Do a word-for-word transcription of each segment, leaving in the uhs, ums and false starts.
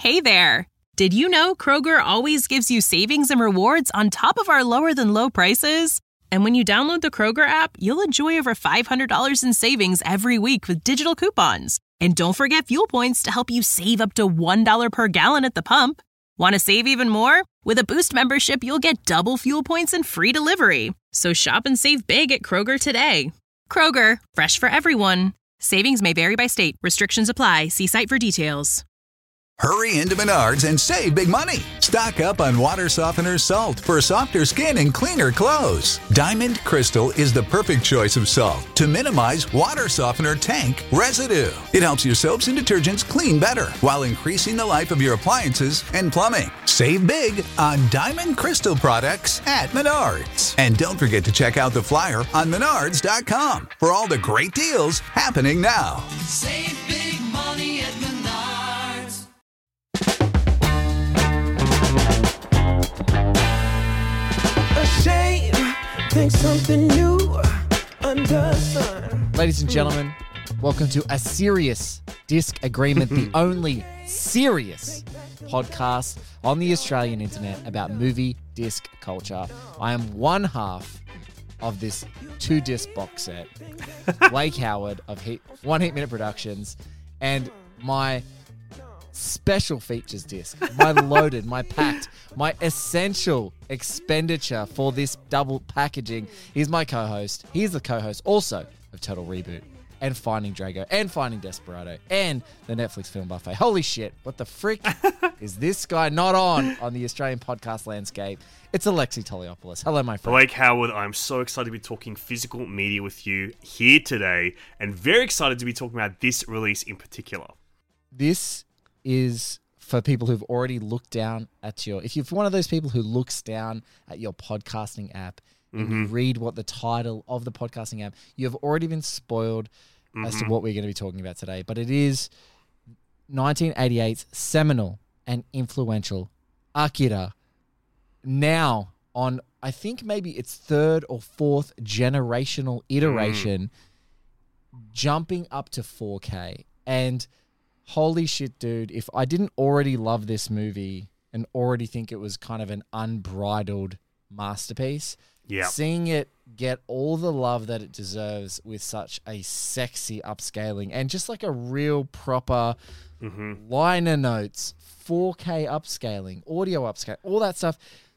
Hey there! Did you know Kroger always gives you savings and rewards on top of our lower-than-low prices? And when you download the Kroger app, you'll enjoy over five hundred dollars in savings every week with digital coupons. And don't forget fuel points to help you save up to one dollar per gallon at the pump. Want to save even more? With a Boost membership, you'll get double fuel points and free delivery. So shop and save big at Kroger today. Kroger, fresh for everyone. Savings may vary by state. Restrictions apply. See site for details. Hurry into Menards and save big money. Stock up on water softener salt for softer skin and cleaner clothes. Diamond Crystal is the perfect choice of salt to minimize water softener tank residue. It helps your soaps and detergents clean better while increasing the life of your appliances and plumbing. Save big on Diamond Crystal products at Menards. And don't forget to check out the flyer on menards dot com for all the great deals happening now. Save big money at Menards. Shame, think something new under sun. Ladies and gentlemen, welcome to A Serious Disc Agreement, the only serious podcast on the Australian internet about movie disc culture. I am one half of this two-disc box set, Blake Howard of Heat, One Heat Minute Productions, and my special features disc, my loaded, my packed, my essential expenditure for this double packaging is my co-host. He's the co-host also of Total Reboot and Finding Drago and Finding Desperado and the Netflix Film Buffet. Holy shit, what the frick is this guy not on on the Australian podcast landscape? It's Alexi Toliopoulos. Hello, my friend. Blake Howard, I'm so excited to be talking physical media with you here today and very excited to be talking about this release in particular. This is for people who've already looked down at your... If you're one of those people who looks down at your podcasting app and Mm-hmm. you read what the title of the podcasting app, you have already been spoiled Mm-hmm. as to what we're going to be talking about today. But it is nineteen eighty-eight's seminal and influential Akira, now on, I think maybe its third or fourth generational iteration, mm. jumping up to four K. And holy shit, dude, if I didn't already love this movie and already think it was kind of an unbridled masterpiece, yeah, seeing it get all the love that it deserves with such a sexy upscaling and just like a real proper mm-hmm. liner notes, four K upscaling, audio upscaling, all that stuff.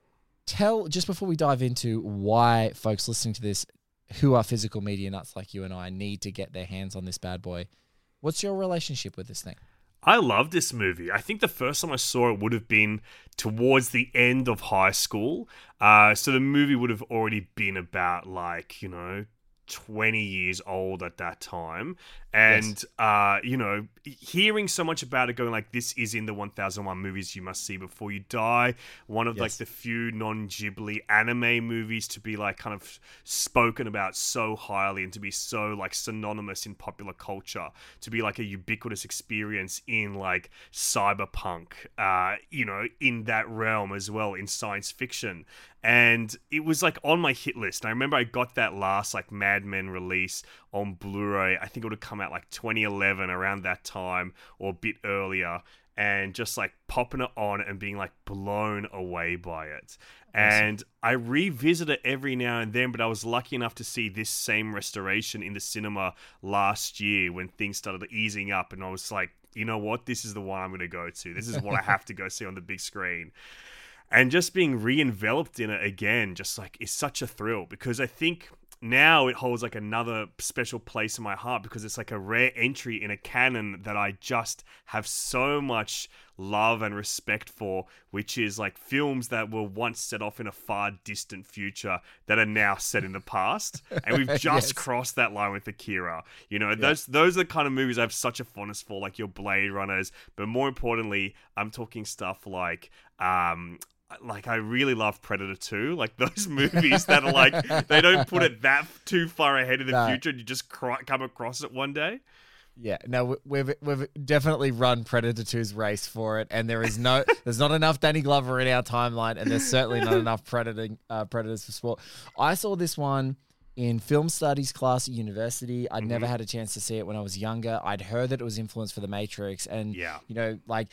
Tell, just before we dive into why folks listening to this who are physical media nuts like you and I need to get their hands on this bad boy, what's your relationship with this thing? I love this movie. I think the first time I saw it would have been towards the end of high school. Uh, so the movie would have already been about, like, you know, twenty years old at that time. And, yes. uh, you know, hearing so much about it, going like, this is in the one thousand one movies you must see before you die. One of yes. like the few non-Ghibli anime movies to be like kind of spoken about so highly and to be so like synonymous in popular culture, to be like a ubiquitous experience in like cyberpunk, uh, you know, in that realm as well, in science fiction. And it was like on my hit list. I remember I got that last like Mad Men release on Blu-ray. I think it would have come out like twenty eleven, around that time or a bit earlier, and just like popping it on and being like blown away by it. And I revisit it every now and then, but I was lucky enough to see this same restoration in the cinema last year when things started easing up, and I was like, you know what? This is the one I'm going to go to. This is what I have to go see on the big screen. And just being re-enveloped in it again, just like, is such a thrill, because I think now it holds like another special place in my heart because it's like a rare entry in a canon that I just have so much love and respect for, which is like films that were once set off in a far distant future that are now set in the past. And we've just yes. crossed that line with Akira. You know, yeah. those those are the kind of movies I have such a fondness for, like your Blade Runners. But more importantly, I'm talking stuff like... um. Like, I really love Predator two. Like, those movies that are like, they don't put it that too far ahead in the no. future and you just cr- come across it one day. Yeah, no, we've we've definitely run Predator two's race for it, and there is no, there's not enough Danny Glover in our timeline, and there's certainly not enough Predator, uh, Predators for sport. I saw this one in film studies class at university. I'd mm-hmm. never had a chance to see it when I was younger. I'd heard that it was influenced for The Matrix, and, yeah. you know, like...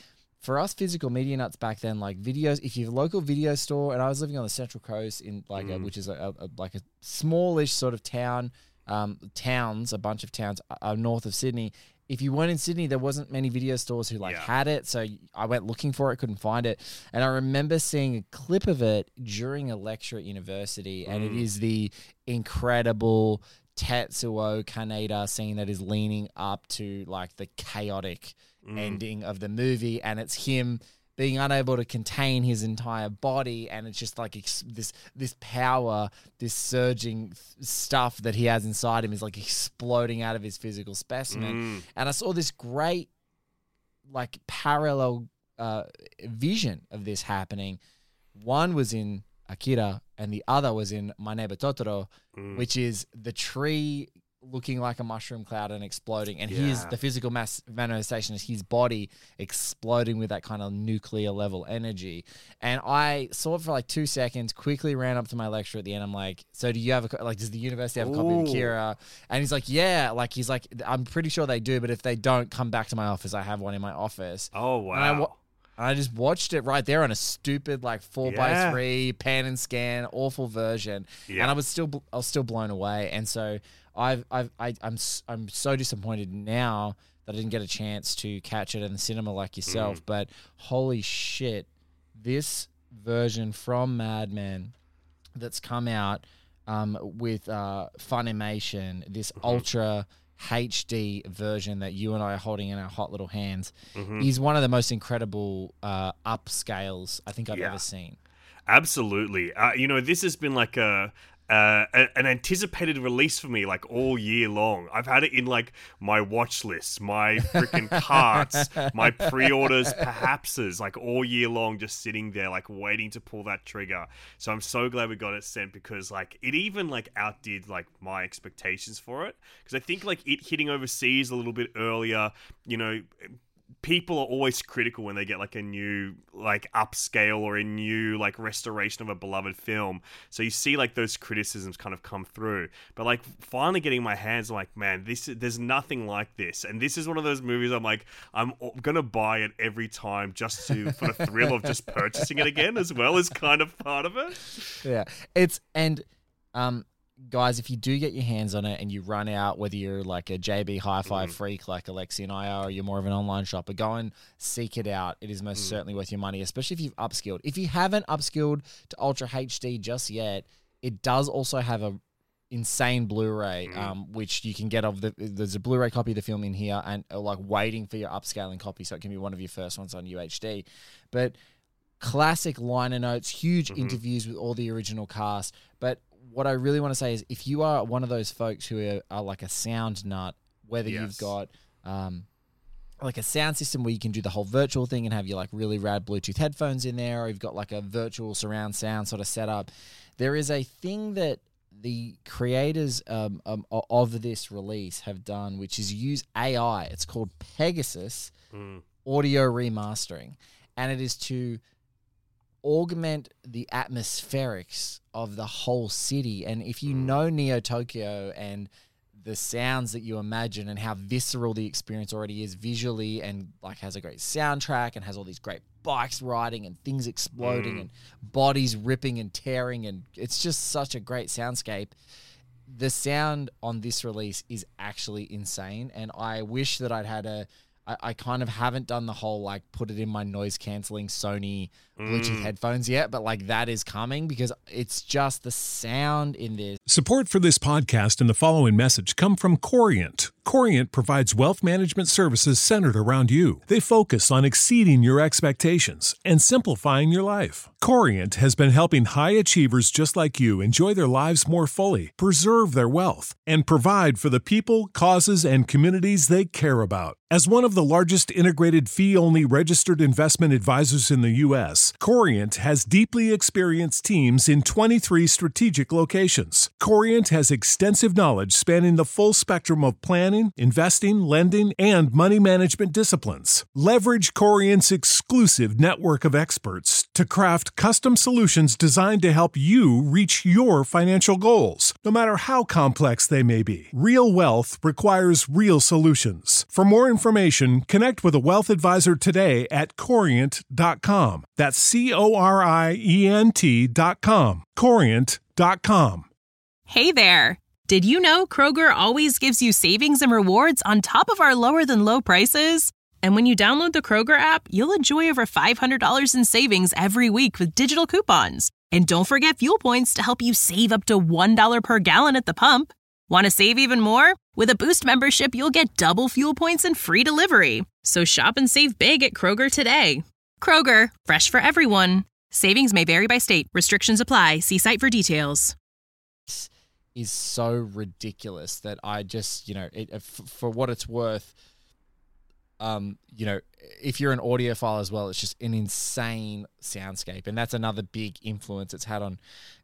for us physical media nuts back then, like videos, if you have a local video store, and I was living on the Central Coast in like Mm. a, which is a, a, like a smallish sort of town, um, towns, a bunch of towns uh, north of Sydney. If you weren't in Sydney, there wasn't many video stores who like Yeah. had it. So I went looking for it, couldn't find it. And I remember seeing a clip of it during a lecture at university. And it Mm. is the incredible Tetsuo Kaneda scene that is leaning up to like the chaotic Mm. ending of the movie. And it's him being unable to contain his entire body, and it's just like ex- this this power, this surging th- stuff that he has inside him is like exploding out of his physical specimen. Mm. And I saw this great, like, parallel uh, vision of this happening. One was in Akira, and the other was in My Neighbor Totoro, Mm. which is the tree looking like a mushroom cloud and exploding, and his Yeah. the physical mass manifestation is his body exploding with that kind of nuclear level energy. And I saw it for like two seconds, quickly ran up to my lecturer at the end. I'm like, so do you have a co- like does the university have a copy of Ooh. Akira? And he's like, yeah, like he's like, I'm pretty sure they do, but if they don't, come back to my office. I have one in my office. Oh And I, wow. wa- and I just watched it right there on a stupid like four by Yeah. three pan and scan awful version, Yeah. and I was still bl- I was still blown away. And so I've I've I, I'm s- I'm so disappointed now that I didn't get a chance to catch it in the cinema like yourself. Mm. But holy shit, this version from Mad Men that's come out um, with uh, Funimation, this Mm-hmm. ultra H D version that you and I are holding in our hot little hands, Mm-hmm. is one of the most incredible uh, upscales I think I've Yeah. ever seen. Absolutely. Uh, you know, this has been like a, uh, a an anticipated release for me like all year long. I've had it in like my watch lists, my freaking carts, my pre-orders, perhapses, like all year long, just sitting there like waiting to pull that trigger. So I'm so glad we got it sent, because like it even like outdid like my expectations for it. Because I think like it hitting overseas a little bit earlier, you know, people are always critical when they get like a new like upscale or a new like restoration of a beloved film. So you see like those criticisms kind of come through. But like finally getting my hands, I'm like, man, this there's nothing like this. And this is one of those movies I'm like, I'm gonna buy it every time just to for the thrill of just purchasing it again, as well as kind of part of it. Yeah, it's and um, guys, if you do get your hands on it and you run out, whether you're like a J B Hi-Fi Mm. freak like Alexi and I are, or you're more of an online shopper, go and seek it out. It is most Mm. certainly worth your money, especially if you've upskilled. If you haven't upskilled to Ultra H D just yet, it does also have a insane Blu-ray, Mm. um, which you can get of the. There's a Blu-ray copy of the film in here, and uh, like waiting for your upscaling copy, so it can be one of your first ones on U H D. But classic liner notes, huge Mhm. interviews with all the original cast. But what I really want to say is, if you are one of those folks who are, are like a sound nut, whether you've Yes. got um, like a sound system where you can do the whole virtual thing and have your like really rad Bluetooth headphones in there, or you've got like a virtual surround sound sort of setup, there is a thing that the creators um, um, o- of this release have done, which is use A I. It's called Pegasus Mm. audio remastering, and it is to augment the atmospherics of the whole city. And if you know Neo Tokyo and the sounds that you imagine and how visceral the experience already is visually, and like has a great soundtrack and has all these great bikes riding and things exploding Mm. and bodies ripping and tearing, and it's just such a great soundscape. The sound on this release is actually insane, and I wish that I'd had a I, I kind of haven't done the whole like put it in my noise canceling Sony Bluetooth Mm. headphones yet, but like that is coming, because it's just the sound in this. Support for this podcast and the following message come from Corient. Corient provides wealth management services centered around you. They focus on exceeding your expectations and simplifying your life. Corient has been helping high achievers just like you enjoy their lives more fully, preserve their wealth, and provide for the people, causes, and communities they care about. As one of the largest integrated fee-only registered investment advisors in the U S, Corient has deeply experienced teams in twenty-three strategic locations. Corient has extensive knowledge spanning the full spectrum of plan planning, investing, lending, and money management disciplines. Leverage Corient's exclusive network of experts to craft custom solutions designed to help you reach your financial goals, no matter how complex they may be. Real wealth requires real solutions. For more information, connect with a wealth advisor today at corient dot com. That's C O R I E N T dot com. corient dot com. Hey there! Did you know Kroger always gives you savings and rewards on top of our lower than low prices? And when you download the Kroger app, you'll enjoy over five hundred dollars in savings every week with digital coupons. And don't forget fuel points to help you save up to one dollar per gallon at the pump. Want to save even more? With a Boost membership, you'll get double fuel points and free delivery. So shop and save big at Kroger today. Kroger, fresh for everyone. Savings may vary by state. Restrictions apply. See site for details. Is so ridiculous that I just, you know, it, f- for what it's worth, um, you know, if you're an audiophile as well, it's just an insane soundscape. And that's another big influence it's had on,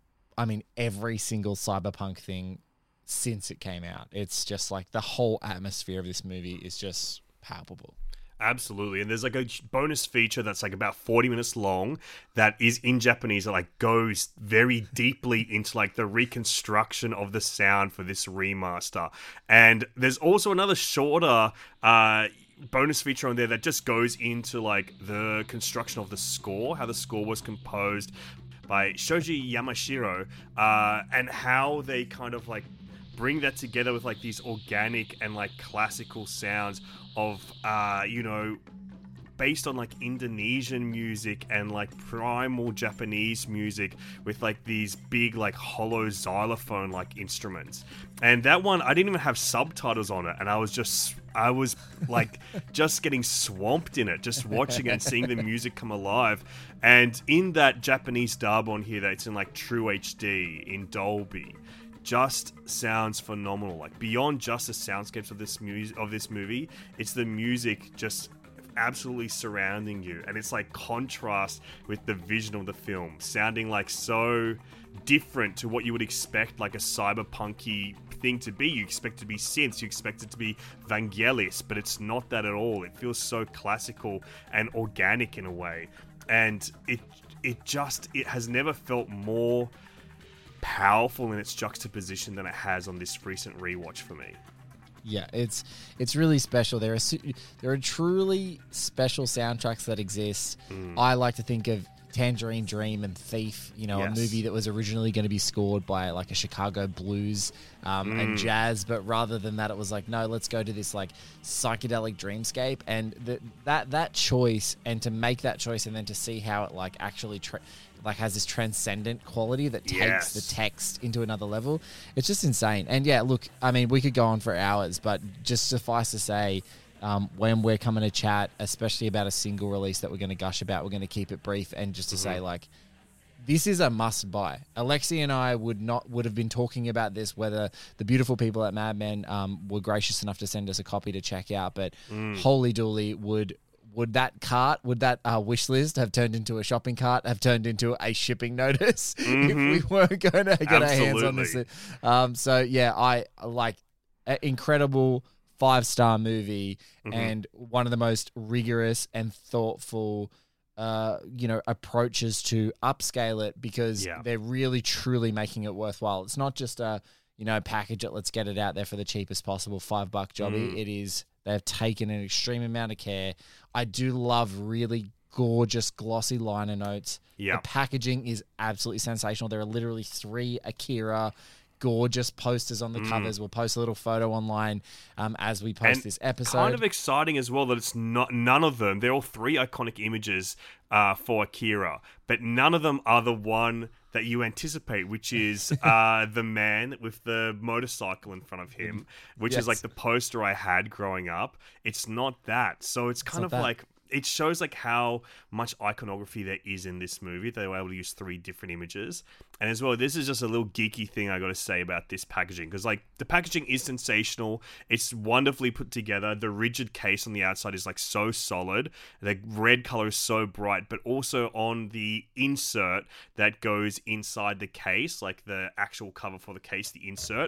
I mean, every single cyberpunk thing since it came out. It's just like the whole atmosphere of this movie is just palpable. Absolutely. And there's like a bonus feature that's like about forty minutes long that is in Japanese that like goes very deeply into like the reconstruction of the sound for this remaster. And there's also another shorter uh bonus feature on there that just goes into like the construction of the score, how the score was composed by Shoji Yamashiro, uh, and how they kind of like bring that together with like these organic and like classical sounds of uh you know based on like Indonesian music and like primal Japanese music with like these big like hollow xylophone like instruments. And that one I didn't even have subtitles on it, and I was just I was like just getting swamped in it, just watching it and seeing the music come alive. And in that Japanese dub on here that's in like true H D in Dolby, just sounds phenomenal. Like beyond just the soundscapes of this music of this movie, it's the music just absolutely surrounding you, and it's like contrast with the vision of the film, sounding like so different to what you would expect like a cyberpunky thing to be. You expect it to be synths, you expect it to be Vangelis, but it's not that at all. It feels so classical and organic in a way, and it it just it has never felt more powerful in its juxtaposition than it has on this recent rewatch for me. Yeah, it's it's really special. There are su- there are truly special soundtracks that exist. Mm. I like to think of Tangerine Dream and Thief, you know, yes. a movie that was originally going to be scored by like a Chicago blues um, mm. and jazz, but rather than that, it was like, no, let's go to this like psychedelic dreamscape. And the, that that choice, and to make that choice, and then to see how it like actually tra- like has this transcendent quality that takes yes. the text into another level. It's just insane. And yeah, look, I mean, we could go on for hours, but just suffice to say, um, when we're coming to chat, especially about a single release that we're going to gush about, we're going to keep it brief and just to mm-hmm. say, like, this is a must buy. Alexi and I would not would have been talking about this whether the beautiful people at Mad Men um, were gracious enough to send us a copy to check out, but mm. holy dooly, would would that cart, would that uh, wish list have turned into a shopping cart, have turned into a shipping notice mm-hmm. if we weren't going to get Absolutely. our hands on this? Um, so yeah, I like an incredible five-star movie mm-hmm. and one of the most rigorous and thoughtful Uh, you know, approaches to upscale it, because yeah. they're really truly making it worthwhile. It's not just a, you know, package it, let's get it out there for the cheapest possible five buck jobby. Mm. It is, they've taken an extreme amount of care. I do love really gorgeous glossy liner notes. Yeah. The packaging is absolutely sensational. There are literally three Akira gorgeous posters on the mm. covers. We'll post a little photo online um, as we post and this episode. Kind of exciting as well that it's not none of them. They're all three iconic images uh, for Akira, but none of them are the one that you anticipate, which is uh, the man with the motorcycle in front of him, which yes. is like the poster I had growing up. It's not that. So it's kind it's of that. like... It shows like how much iconography there is in this movie. They were able to use three different images. And as well, this is just a little geeky thing I got to say about this packaging. Because like the packaging is sensational. It's wonderfully put together. The rigid case on the outside is like so solid. The red color is so bright. But also on the insert that goes inside the case, like the actual cover for the case, the insert,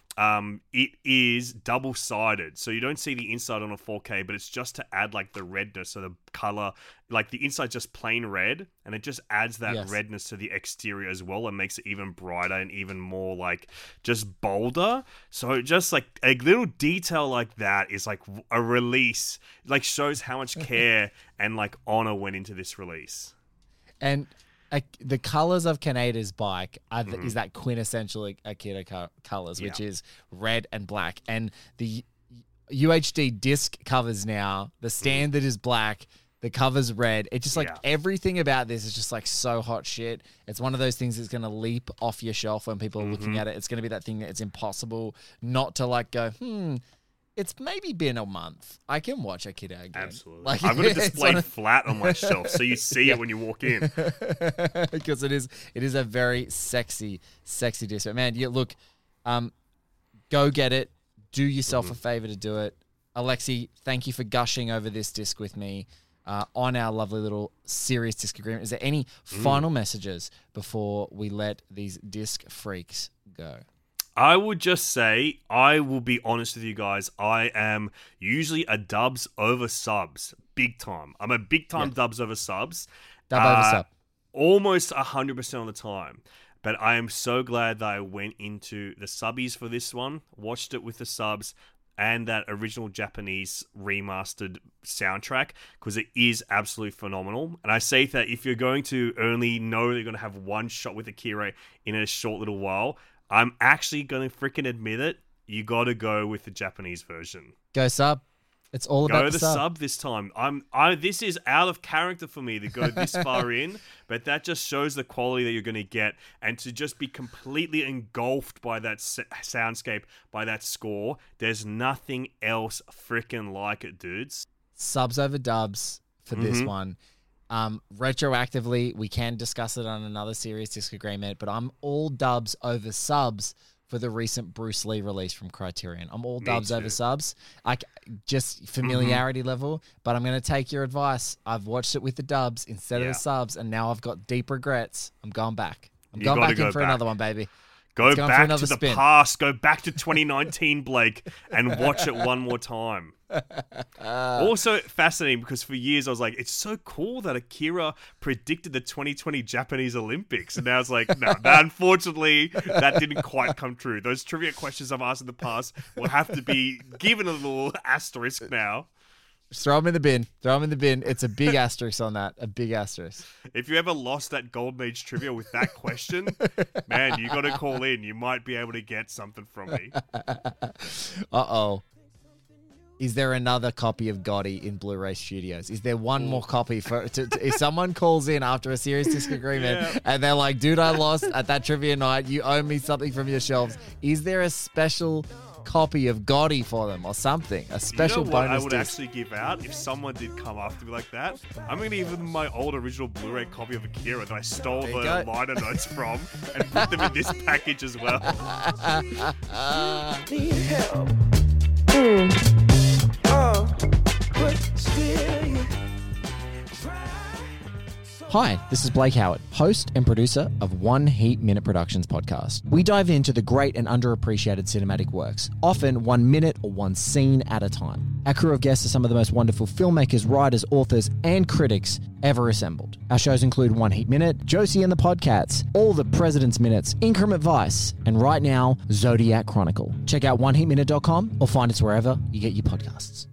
um, it is double-sided. So you don't see the inside on a four K, but it's just to add like the redness, so the color, like the inside just plain red, and it just adds that Yes. redness to the exterior as well and makes it even brighter and even more like just bolder. So just like a little detail like that is like a release, like shows how much care and like honor went into this release. And uh, the colors of Kaneda's bike are the, Mhm. is that quintessential Akira co- colors, which Yeah. is red and black. And the U H D disc covers now, the standard is black, the cover's red. It's just like Yeah. everything about this is just like so hot shit. It's one of those things that's going to leap off your shelf when people are looking at it. It's going to be that thing that it's impossible not to like go, hmm, it's maybe been a month. I can watch Akira again. Absolutely. Like, I've got it it's displayed one of- flat on my shelf so you see Yeah. it when you walk in. because it is it is a very sexy, sexy disc. But man, you look, um, go get it. Do yourself Mm-hmm. a favor to do it. Alexi, thank you for gushing over this disc with me uh, on our lovely little serious disc agreement. Is there any Mm. final messages before we let these disc freaks go? I would just say, I will be honest with you guys, I am usually a dubs over subs, big time. I'm a big time Yeah. dubs over subs. Dub over Uh, sub. Almost one hundred percent of the time. But I am so glad that I went into the subbies for this one, watched it with the subs, and that original Japanese remastered soundtrack, because it is absolutely phenomenal. And I say that if you're going to only know that you're going to have one shot with Akira in a short little while, I'm actually going to freaking admit it. You got to go with the Japanese version. Go sub. It's all about Go the, the sub. sub this time. I'm. I. This is out of character for me to go this far in, but that just shows the quality that you're going to get, and to just be completely engulfed by that s- soundscape, by that score. There's nothing else freaking like it, dudes. Subs over dubs for this Mhm. one. Um, retroactively, we can discuss it on another serious disc agreement, but I'm all dubs over subs for the recent Bruce Lee release from Criterion. I'm all Me dubs too. over subs. I c- just familiarity level, but I'm going to take your advice. I've watched it with the dubs instead of Yeah. the subs, and now I've got deep regrets. I'm going back. I'm You going gotta back in go for back. another one, baby. Go Let's go for back to another the spin. past. Go back to twenty nineteen, Blake, and watch it one more time. Also fascinating because for years I was like, it's so cool that Akira predicted the twenty twenty Japanese Olympics. And now it's like, no, that, unfortunately, that didn't quite come true. Those trivia questions I've asked in the past will have to be given a little asterisk now. Just throw them in the bin. Throw them in the bin. It's a big asterisk on that. A big asterisk. If you ever lost that Golden Age trivia with that question, man, you got to call in. You might be able to get something from me. Uh-oh. Is there another copy of Gotti in Blu-ray Studios? Is there one more copy for to, to, if someone calls in after a serious disagreement Yeah. and they're like, dude, I lost at that trivia night. You owe me something from your shelves. Is there a special copy of Gotti for them or something? A special you know what bonus I would disc? actually give out if someone did come after me like that? I'm going to give them my old original Blu-ray copy of Akira that I stole There you the go. liner notes from and put them in this package as well. Need help. Mm. Oh, but still you try. Hi, this is Blake Howard, host and producer of One Heat Minute Productions podcast. We dive into the great and underappreciated cinematic works, often one minute or one scene at a time. Our crew of guests are some of the most wonderful filmmakers, writers, authors, and critics ever assembled. Our shows include One Heat Minute, Josie and the Podcats, All the President's Minutes, Increment Vice, and right now, Zodiac Chronicle. Check out one heat minute dot com or find us wherever you get your podcasts.